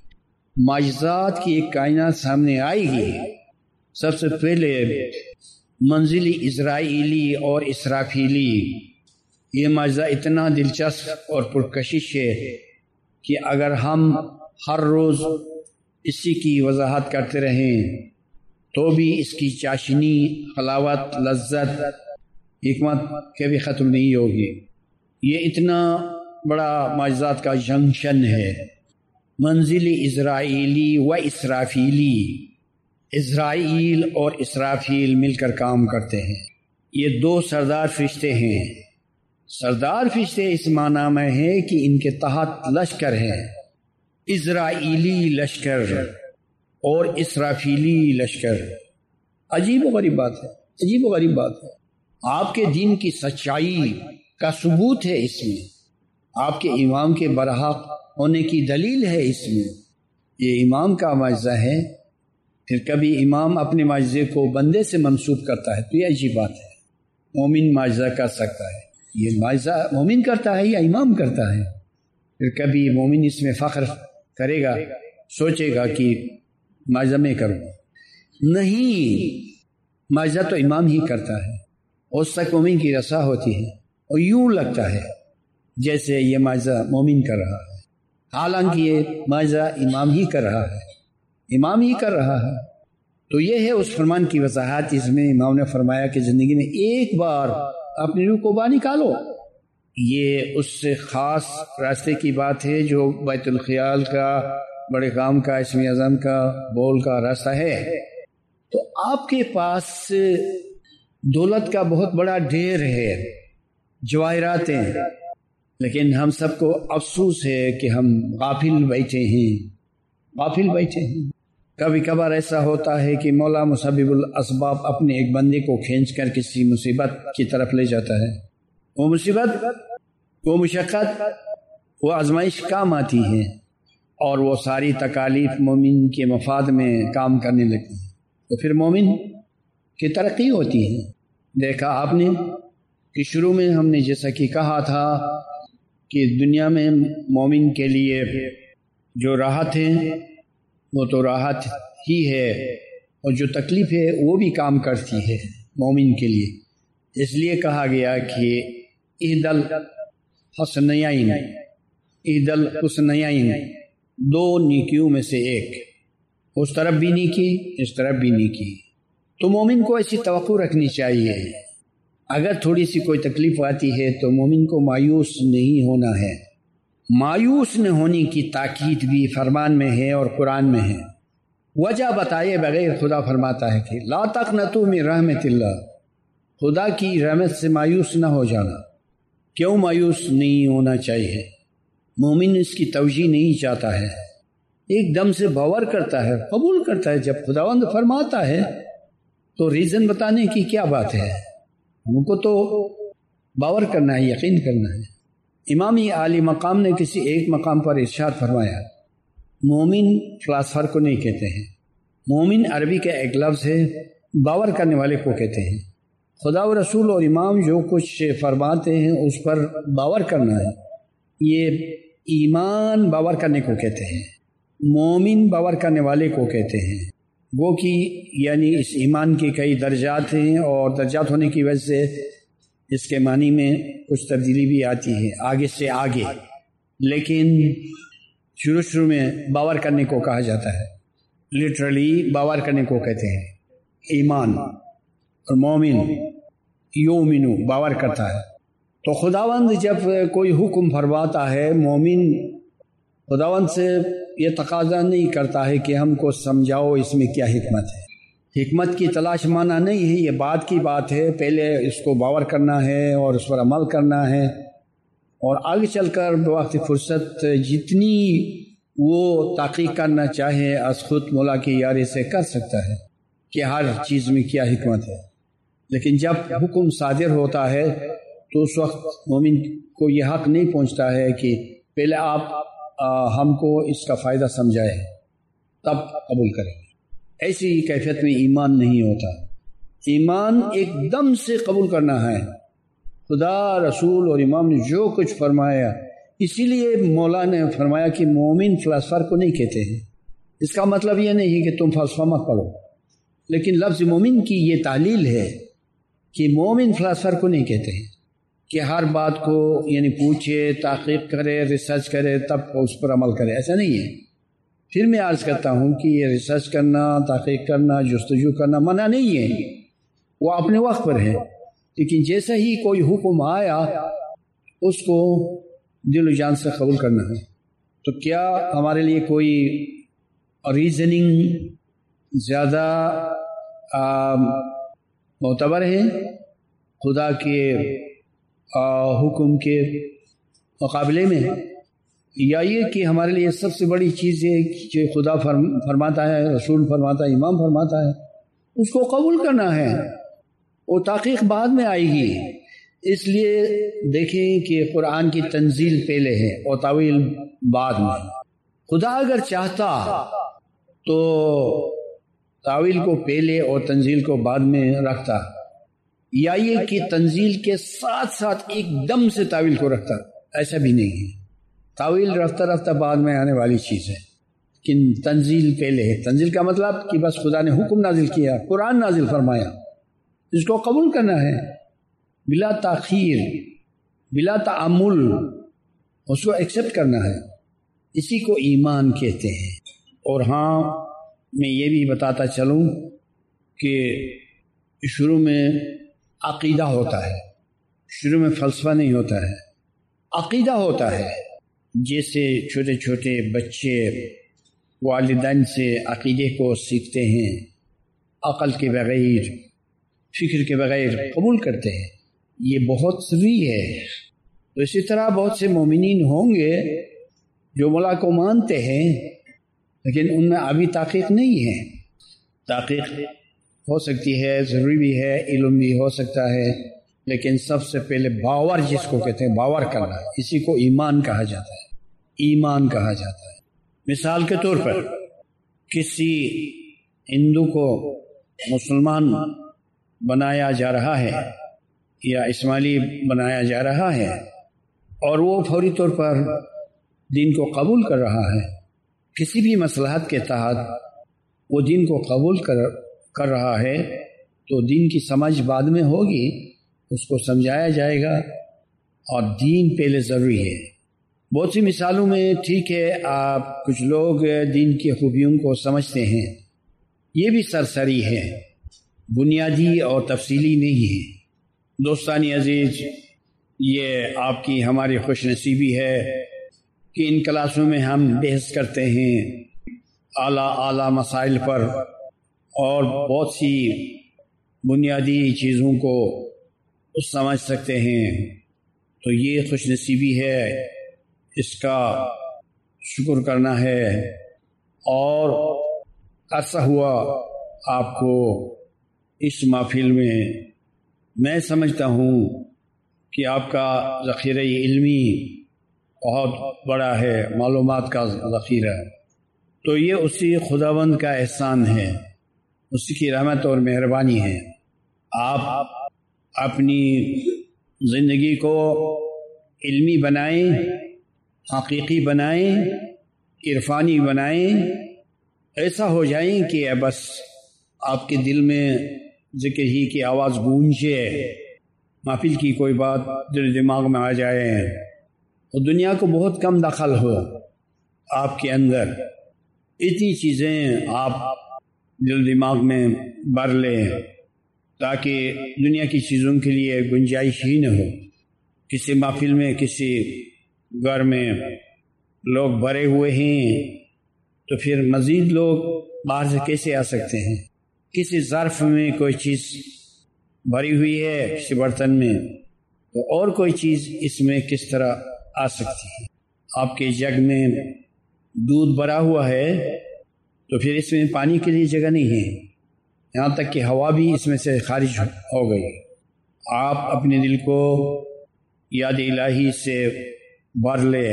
معجزات کی ایک کائنات سامنے آئے گی۔ سب سے پہلے منزل اسرائیلی اور اسرافیلی، یہ معجزہ اتنا دلچسپ اور پرکشش ہے کہ اگر ہم ہر روز اسی کی وضاحت کرتے رہیں تو بھی اس کی چاشنی، حلاوت، لذت، حکمت کبھی ختم نہیں ہوگی۔ یہ اتنا بڑا معجزات کا جنکشن ہے، منزل اسرائیلی و اسرافیلی۔ اسرائیل اور اسرافیل مل کر کام کرتے ہیں، یہ دو سردار فرشتے ہیں۔ سردار فرشتے اس معنی میں ہے کہ ان کے تحت لشکر ہے، اسرائیلی لشکر اور اسرافیلی لشکر۔ عجیب و غریب بات ہے، عجیب و غریب بات ہے۔ آپ کے دین کی سچائی کا ثبوت ہے اس میں، آپ کے امام کے برحق ہونے کی دلیل ہے اس میں۔ یہ امام کا معجزہ ہے، پھر کبھی امام اپنے معجزے کو بندے سے منسوب کرتا ہے تو یہ عجیب بات ہے۔ مومن معجزہ کر سکتا ہے، یہ معجزہ مومن کرتا ہے یا امام کرتا ہے؟ پھر کبھی مومن اس میں فخر کرے گا، سوچے گا کہ معجزہ میں کروں؟ نہیں، معجزہ تو امام ہی کرتا ہے، اس تک مومن کی رسا ہوتی ہے، اور یوں لگتا ہے جیسے یہ معجزہ مومن کر رہا ہے، حالانکہ یہ معجزہ امام ہی کر رہا ہے، امام ہی کر رہا ہے۔ تو یہ ہے اس فرمان کی وضاحت، اس میں امام نے فرمایا کہ زندگی میں ایک بار اپنی روح کو باہر نکالو۔ یہ اس سے خاص راستے کی بات ہے جو بیت الخیال کا، بڑے کام کا، اسم اعظم کا، بول کا راستہ ہے۔ تو آپ کے پاس دولت کا بہت بڑا ڈھیر ہے، جواہرات ہیں، لیکن ہم سب کو افسوس ہے کہ ہم غافل بیٹھے ہیں، غافل بیٹھے ہیں۔ کبھی کبھار ایسا ہوتا ہے کہ مولا مسبب الاسباب اپنے ایک بندے کو کھینچ کر کسی مصیبت کی طرف لے جاتا ہے، وہ مصیبت، وہ مشقت، وہ آزمائش کام آتی ہے، اور وہ ساری تکالیف مومن کے مفاد میں کام کرنے لگتی ہیں، تو پھر مومن کی ترقی ہوتی ہے۔ دیکھا آپ نے کہ شروع میں ہم نے جیسا کہ کہا تھا کہ دنیا میں مومن کے لیے جو راحت ہے وہ تو راحت ہی ہے، اور جو تکلیف ہے وہ بھی کام کرتی ہے مومن کے لیے۔ اس لیے کہا گیا کہ احد الحسنیین، احد الحسنیین، دو نیکیوں میں سے ایک، اس طرف بھی نیکی، اس طرف بھی نیکی۔ تو مومن کو ایسی توقع رکھنی چاہیے، اگر تھوڑی سی کوئی تکلیف آتی ہے تو مومن کو مایوس نہیں ہونا ہے۔ مایوس نہ ہونے کی تاکید بھی فرمان میں ہے اور قرآن میں ہے۔ وجہ بتائے بغیر خدا فرماتا ہے کہ لا تقنطوا من رحمت اللہ، خدا کی رحمت سے مایوس نہ ہو جانا۔ کیوں مایوس نہیں ہونا چاہیے؟ مومن اس کی توجیہ نہیں چاہتا ہے، ایک دم سے باور کرتا ہے، قبول کرتا ہے۔ جب خداوند فرماتا ہے تو ریزن بتانے کی کیا بات ہے؟ ہم کو تو باور کرنا ہے، یقین کرنا ہے۔ امامی عالی مقام نے کسی ایک مقام پر ارشاد فرمایا، مومن فلاسفر کو نہیں کہتے ہیں، مومن عربی کا ایک لفظ ہے، باور کرنے والے کو کہتے ہیں۔ خدا و رسول اور امام جو کچھ فرماتے ہیں اس پر باور کرنا ہے، یہ ایمان باور کرنے کو کہتے ہیں، مومن باور کرنے والے کو کہتے ہیں۔ وہ کہ یعنی اس ایمان کے کئی درجات ہیں، اور درجات ہونے کی وجہ سے اس کے معنی میں کچھ تبدیلی بھی آتی ہے آگے سے آگے، لیکن شروع میں باور کرنے کو کہا جاتا ہے، لٹرلی باور کرنے کو کہتے ہیں ایمان۔ اور مومن یومنو باور کرتا ہے۔ تو خداوند جب کوئی حکم فرماتا ہے، مومن خداوند سے یہ تقاضا نہیں کرتا ہے کہ ہم کو سمجھاؤ اس میں کیا حکمت ہے۔ حکمت کی تلاش مانا نہیں ہے، یہ بات کی بات ہے، پہلے اس کو باور کرنا ہے اور اس پر عمل کرنا ہے، اور آگے چل کر بوقت فرصت جتنی وہ تحقیق کرنا چاہے از خود مولا کی یاری سے کر سکتا ہے کہ ہر چیز میں کیا حکمت ہے۔ لیکن جب حکم صادر ہوتا ہے تو اس وقت مومن کو یہ حق نہیں پہنچتا ہے کہ پہلے آپ ہم کو اس کا فائدہ سمجھائے تب قبول کریں۔ ایسی کیفیت میں ایمان نہیں ہوتا۔ ایمان ایک دم سے قبول کرنا ہے، خدا رسول اور امام نے جو کچھ فرمایا۔ اسی لیے مولا نے فرمایا کہ مومن فلسفر کو نہیں کہتے ہیں۔ اس کا مطلب یہ نہیں کہ تم فلسفہ مت پڑھو، لیکن لفظ مومن کی یہ تعلیل ہے کہ مومن فلسفر کو نہیں کہتے ہیں کہ ہر بات کو یعنی پوچھے، تحقیق کرے، ریسرچ کرے تب اس پر عمل کرے، ایسا نہیں ہے۔ پھر میں عرض کرتا ہوں کہ یہ ریسرچ کرنا، تحقیق کرنا، جستجو کرنا منع نہیں ہے، وہ اپنے وقت پر ہے، لیکن جیسا ہی کوئی حکم آیا اس کو دل و جان سے قبول کرنا ہے۔ تو کیا ہمارے لیے کوئی ریزننگ زیادہ معتبر ہے خدا کے حکم کے مقابلے میں، یا یہ کہ ہمارے لیے سب سے بڑی چیز ہے کہ خدا فرماتا ہے، رسول فرماتا ہے، امام فرماتا ہے، اس کو قبول کرنا ہے، وہ تحقیق بعد میں آئے گی۔ اس لیے دیکھیں کہ قرآن کی تنزیل پہلے ہے اور تاویل بعد میں۔ خدا اگر چاہتا تو تاویل کو پہلے اور تنزیل کو بعد میں رکھتا، یا یہ کہ تنزیل کے ساتھ ساتھ ایک دم سے تاویل کو رکھتا، ایسا بھی نہیں ہے۔ تاویل رفتہ رفتہ بعد میں آنے والی چیز ہے، لیکن تنزیل پہلے ہے۔ تنزیل کا مطلب کہ بس خدا نے حکم نازل کیا، قرآن نازل فرمایا، اس کو قبول کرنا ہے بلا تاخیر، بلا تعمل، اس کو ایکسپٹ کرنا ہے۔ اسی کو ایمان کہتے ہیں۔ اور ہاں، میں یہ بھی بتاتا چلوں کہ شروع میں عقیدہ ہوتا ہے، شروع میں فلسفہ نہیں ہوتا ہے، عقیدہ ہوتا ہے۔ جیسے چھوٹے چھوٹے بچے والدین سے عقیدے کو سیکھتے ہیں، عقل کے بغیر، فکر کے بغیر قبول کرتے ہیں، یہ بہت سری ہے۔ تو اسی طرح بہت سے مومنین ہوں گے جو مولا کو مانتے ہیں، لیکن ان میں ابھی تحقیق نہیں ہے۔ تحقیق ہو سکتی ہے، ضروری بھی ہے، علم بھی ہو سکتا ہے، لیکن سب سے پہلے باور، جس کو کہتے ہیں باور کرنا، اسی کو ایمان کہا جاتا ہے، ایمان کہا جاتا ہے۔ مثال کے طور پر کسی ہندو کو مسلمان بنایا جا رہا ہے یا اسماعیلی بنایا جا رہا ہے، اور وہ فوری طور پر دین کو قبول کر رہا ہے، کسی بھی مصلحت کے تحت وہ دین کو قبول کر رہا ہے، تو دین کی سمجھ بعد میں ہوگی، اس کو سمجھایا جائے گا، اور دین پہلے ضروری ہے۔ بہت سی مثالوں میں ٹھیک ہے آپ کچھ لوگ دین کی خوبیوں کو سمجھتے ہیں، یہ بھی سرسری ہے، بنیادی اور تفصیلی نہیں ہے۔ دوستانی عزیز، یہ آپ کی ہماری خوش نصیبی ہے کہ ان کلاسوں میں ہم بحث کرتے ہیں، اعلیٰ مسائل پر اور بہت سی بنیادی چیزوں کو سمجھ سکتے ہیں، تو یہ خوش نصیبی ہے، اس کا شکر کرنا ہے۔ اور عرصہ ہوا آپ کو اس محفل میں سمجھتا ہوں کہ آپ کا ذخیرہ علمی بہت بڑا ہے، معلومات کا ذخیرہ، تو یہ اسی خداوند کا احسان ہے، اسی کی رحمت اور مہربانی ہے۔ آپ اپنی زندگی کو علمی بنائیں، حقیقی بنائیں، عرفانی بنائیں، ایسا ہو جائیں کہ بس آپ کے دل میں ذکر ہی کی آواز گونجے، محفل کی کوئی بات دل دماغ میں آ جائے، اور دنیا کو بہت کم دخل ہو آپ کے اندر، اتنی چیزیں آپ دل دماغ میں بھر لیں تاکہ دنیا کی چیزوں کے لیے گنجائش ہی نہ ہو۔ کسی محفل میں، کسی گھر میں لوگ بھرے ہوئے ہیں تو پھر مزید لوگ باہر سے کیسے آ سکتے ہیں؟ کسی ظرف میں کوئی چیز بھری ہوئی ہے کسی برتن میں، تو اور کوئی چیز اس میں کس طرح آ سکتی ہے؟ آپ کے جگ میں دودھ بھرا ہوا ہے تو پھر اس میں پانی کے لیے جگہ نہیں ہے، یہاں تک کہ ہوا بھی اس میں سے خارج ہو گئی۔ آپ اپنے دل کو یاد الہی سے بھر لے۔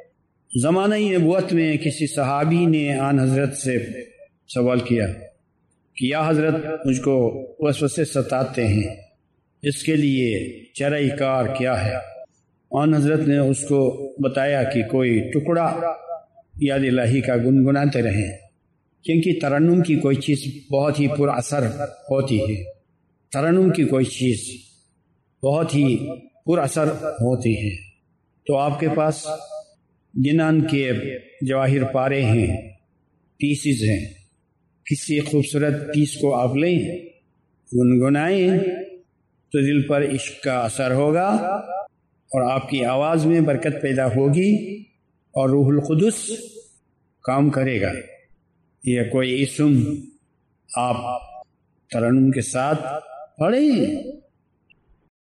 زمانہ نبوت میں کسی صحابی نے آن حضرت سے سوال کیا کہ یا حضرت، مجھ کو وسوسے ستاتے ہیں، اس کے لیے چارہ کار کیا ہے؟ آن حضرت نے اس کو بتایا کہ کوئی ٹکڑا یاد الہی کا گنگناتے رہیں، کیونکہ ترنم کی کوئی چیز بہت ہی پر اثر ہوتی ہے، ترنم کی کوئی چیز بہت ہی پر اثر ہوتی ہے۔ تو آپ کے پاس جنان کے جواہر پارے ہیں، پیسز ہیں، کسی خوبصورت پیس کو آپ لیں، گنگنائیں تو دل پر عشق کا اثر ہوگا اور آپ کی آواز میں برکت پیدا ہوگی اور روح القدس کام کرے گا۔ یہ کوئی اسم آپ ترنم کے ساتھ پڑھیں